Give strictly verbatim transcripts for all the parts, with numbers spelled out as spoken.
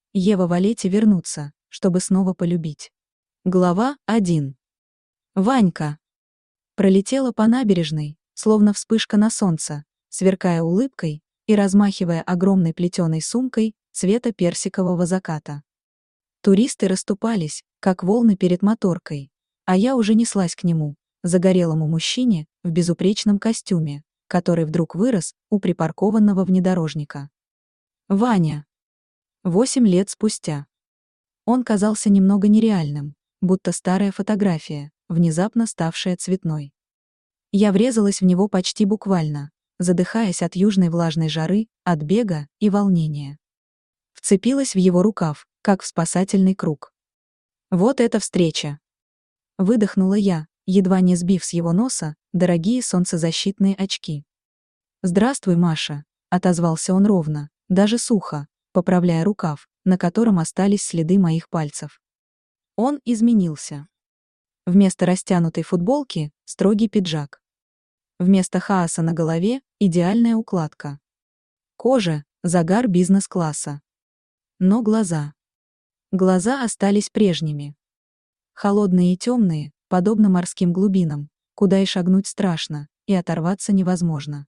Ева Валетти вернутся, чтобы снова полюбить. Глава один. Ванька. Пролетела по набережной, словно вспышка на солнце, сверкая улыбкой и размахивая огромной плетеной сумкой цвета персикового заката. Туристы расступались, как волны перед моторкой, а я уже неслась к нему, загорелому мужчине в безупречном костюме, который вдруг вырос у припаркованного внедорожника. Ваня. Восемь лет спустя. Он казался немного нереальным, будто старая фотография, внезапно ставшая цветной. Я врезалась в него почти буквально, задыхаясь от южной влажной жары, от бега и волнения. Вцепилась в его рукав, как в спасательный круг. Вот эта встреча! Выдохнула я, едва не сбив с его носа дорогие солнцезащитные очки. «Здравствуй, Маша», — отозвался он ровно, даже сухо, поправляя рукав, на котором остались следы моих пальцев. Он изменился. Вместо растянутой футболки — строгий пиджак. Вместо хаоса на голове — идеальная укладка. Кожа — загар бизнес-класса. Но глаза. Глаза остались прежними. Холодные и темные, подобно морским глубинам, куда и шагнуть страшно, и оторваться невозможно.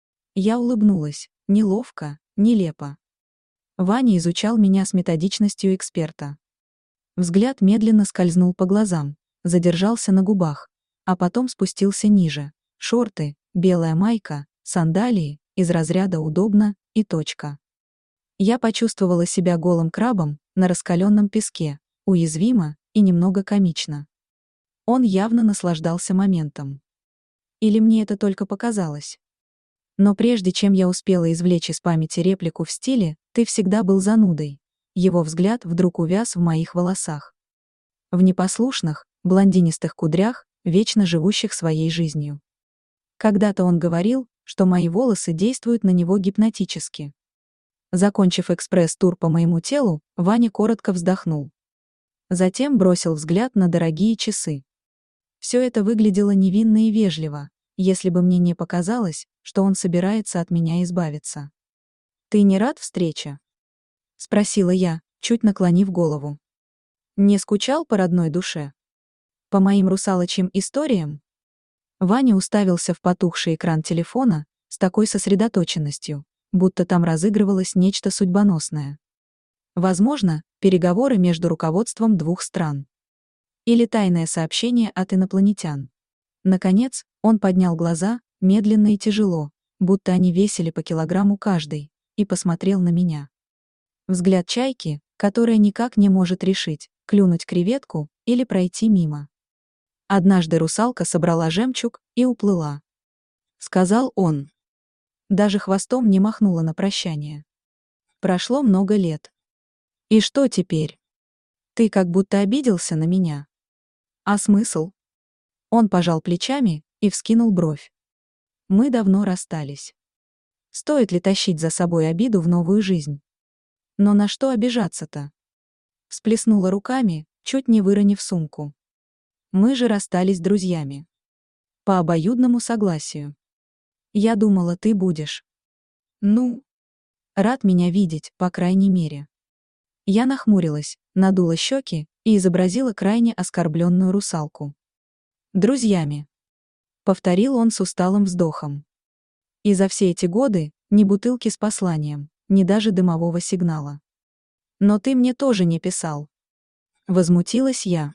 Я улыбнулась, неловко, нелепо. Ваня изучал меня с методичностью эксперта. Взгляд медленно скользнул по глазам, задержался на губах, а потом спустился ниже. Шорты, белая майка, сандалии, из разряда удобно и точка. Я почувствовала себя голым крабом на раскаленном песке, уязвимо и немного комично. Он явно наслаждался моментом. Или мне это только показалось? Но прежде чем я успела извлечь из памяти реплику в стиле «ты всегда был занудой», его взгляд вдруг увяз в моих волосах. В непослушных, блондинистых кудрях, вечно живущих своей жизнью. Когда-то он говорил, что мои волосы действуют на него гипнотически. Закончив экспресс-тур по моему телу, Ваня коротко вздохнул. Затем бросил взгляд на дорогие часы. Все это выглядело невинно и вежливо, если бы мне не показалось, что он собирается от меня избавиться. «Ты не рад встрече?» — спросила я, чуть наклонив голову. «Не скучал по родной душе? По моим русалочьим историям?» Ваня уставился в потухший экран телефона с такой сосредоточенностью, будто там разыгрывалось нечто судьбоносное. Возможно, переговоры между руководством двух стран. Или тайное сообщение от инопланетян. Наконец, он поднял глаза, медленно и тяжело, будто они весили по килограмму каждый, и посмотрел на меня. Взгляд чайки, которая никак не может решить, клюнуть креветку или пройти мимо. Однажды русалка собрала жемчуг и уплыла. Сказал он. Даже хвостом не махнула на прощание. Прошло много лет. И что теперь? Ты как будто обиделся на меня. А смысл? Он пожал плечами и вскинул бровь. Мы давно расстались. Стоит ли тащить за собой обиду в новую жизнь? Но на что обижаться-то? Всплеснула руками, чуть не выронив сумку. Мы же расстались друзьями. По обоюдному согласию. Я думала, ты будешь. Ну, рад меня видеть, по крайней мере. Я нахмурилась, надула щеки и изобразила крайне оскорбленную русалку. Друзьями. Повторил он с усталым вздохом. И за все эти годы ни бутылки с посланием, ни даже дымового сигнала. Но ты мне тоже не писал. Возмутилась я.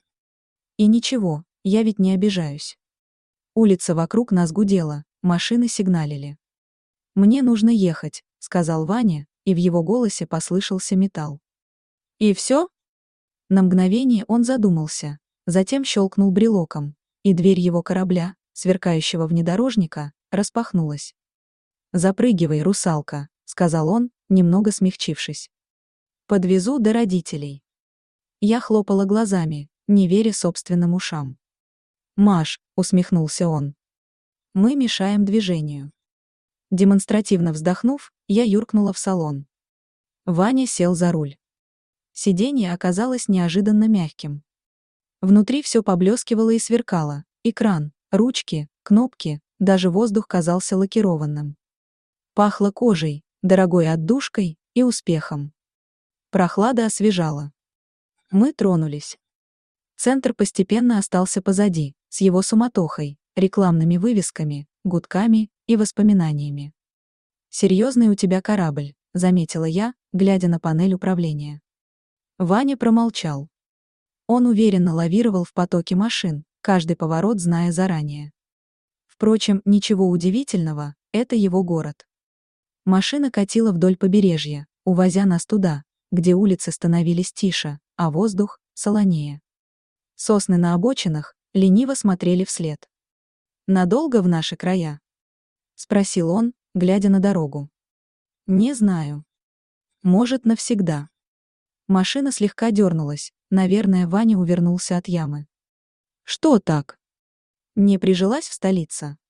И ничего, я ведь не обижаюсь. Улица вокруг нас гудела, машины сигналили. «Мне нужно ехать», — сказал Ваня, и в его голосе послышался металл. «И все?» На мгновение он задумался, затем щелкнул брелоком, и дверь его корабля, сверкающего внедорожника, распахнулась. «Запрыгивай, русалка», — сказал он, немного смягчившись. «Подвезу до родителей». Я хлопала глазами, не веря собственным ушам. «Маш», — усмехнулся он. «Мы мешаем движению». Демонстративно вздохнув, я юркнула в салон. Ваня сел за руль. Сиденье оказалось неожиданно мягким. Внутри все поблескивало и сверкало: экран, ручки, кнопки, даже воздух казался лакированным. Пахло кожей, дорогой отдушкой и успехом. Прохлада освежала. Мы тронулись. Центр постепенно остался позади, с его суматохой, рекламными вывесками, гудками и воспоминаниями. «Серьезный у тебя корабль», — заметила я, глядя на панель управления. Ваня промолчал. Он уверенно лавировал в потоке машин, каждый поворот зная заранее. Впрочем, ничего удивительного, это его город. Машина катила вдоль побережья, увозя нас туда, где улицы становились тише, а воздух — солонее. Сосны на обочинах лениво смотрели вслед. «Надолго в наши края?» — спросил он, глядя на дорогу. «Не знаю. Может, навсегда». Машина слегка дернулась, наверное, Ваня увернулся от ямы. «Что так? Не прижилась в столице?»